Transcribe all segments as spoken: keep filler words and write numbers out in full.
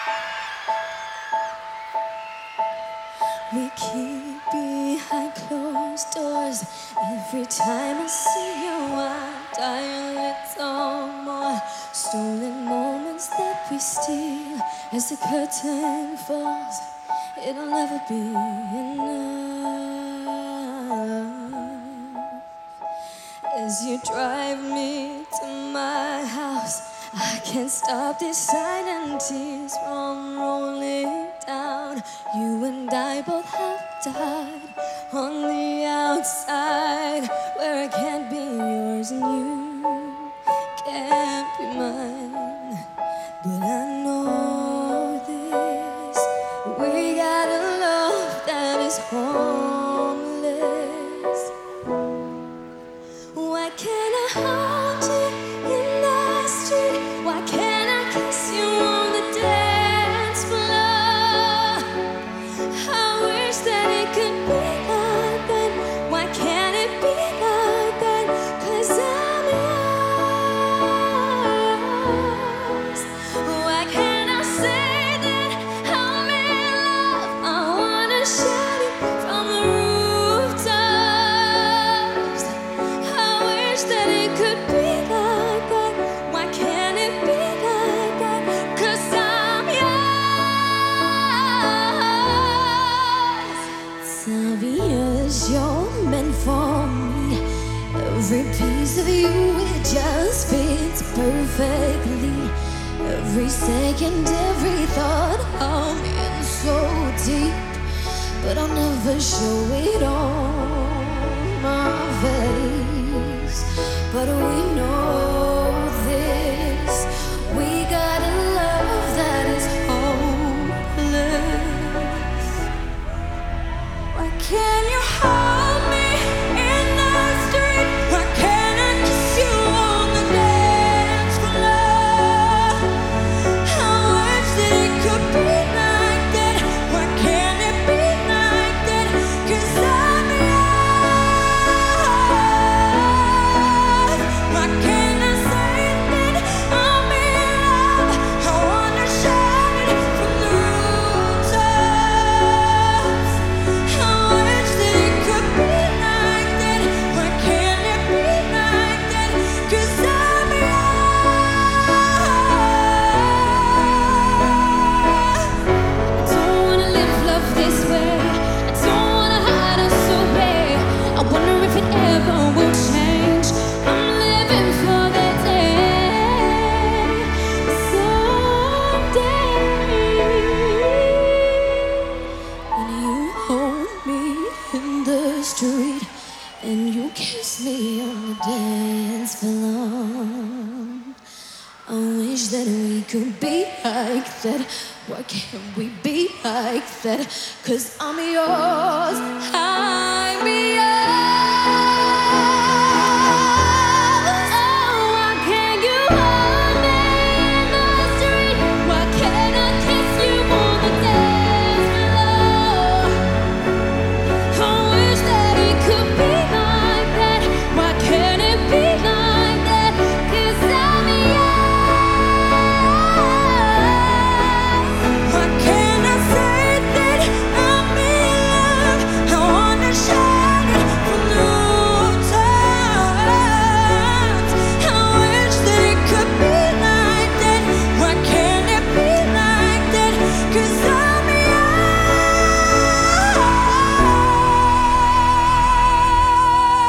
We keep behind closed doors. Every time I see you, I die a little more. Stolen moments that we steal. As the curtain falls, it'll never be enough. As you drive me to my house, I can't stop these silent tears from rolling down. You and I both have died on the outside, where I can't be yours and you can't be mine. But I know this, we got a love that is homeless. Why can't I hold you in the street? Why can't I kiss you on the dance floor? I wish that it could be like that. Why can't it be like that? 'Cause I'm yours. Why can't I say that I'm in love? I wanna shout it from the rooftops. I wish that it could be like that. Why can't it be like that? 'Cause I'm yours. Tell me yours, you're meant for me. Every piece of you, it just fits perfectly. Every second, every thought, I'm in so deep. But I'll never show it on my face. But we know this, we got a love that is hopeless. Why can't you hold me in the street? Why can't I kiss you on the dance floor? I wish that it could be like that. Why can't it be like that? 'Cause I'm yours. Why can't I say that I'm in love? I wanna shout it from the rooftops. I wish that it could be like that. Why can't it be like that? 'Cause I'm yours. I don't wanna live love this way. I don't wanna hide us away. I wonder if it ever will change. I'm living for that day, someday, when you hold me in the street and you kiss me on the dance floor. I wish that we could be like that. Why can't we be like that? 'Cause I'm yours, I'm yours. Oh, why can't you hold me in the street? Why can't I kiss you on the dance floor? I wish that it could be like that. Why can't it be like that? 'Cause I'm yours. Why can't I say that I'm in love? I wanna shout it from the rooftops. I wish that it could be like that. Why can't it be like that? 'Cause I'm yours.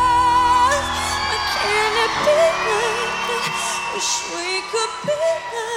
Why can't it be like that? Wish we could be like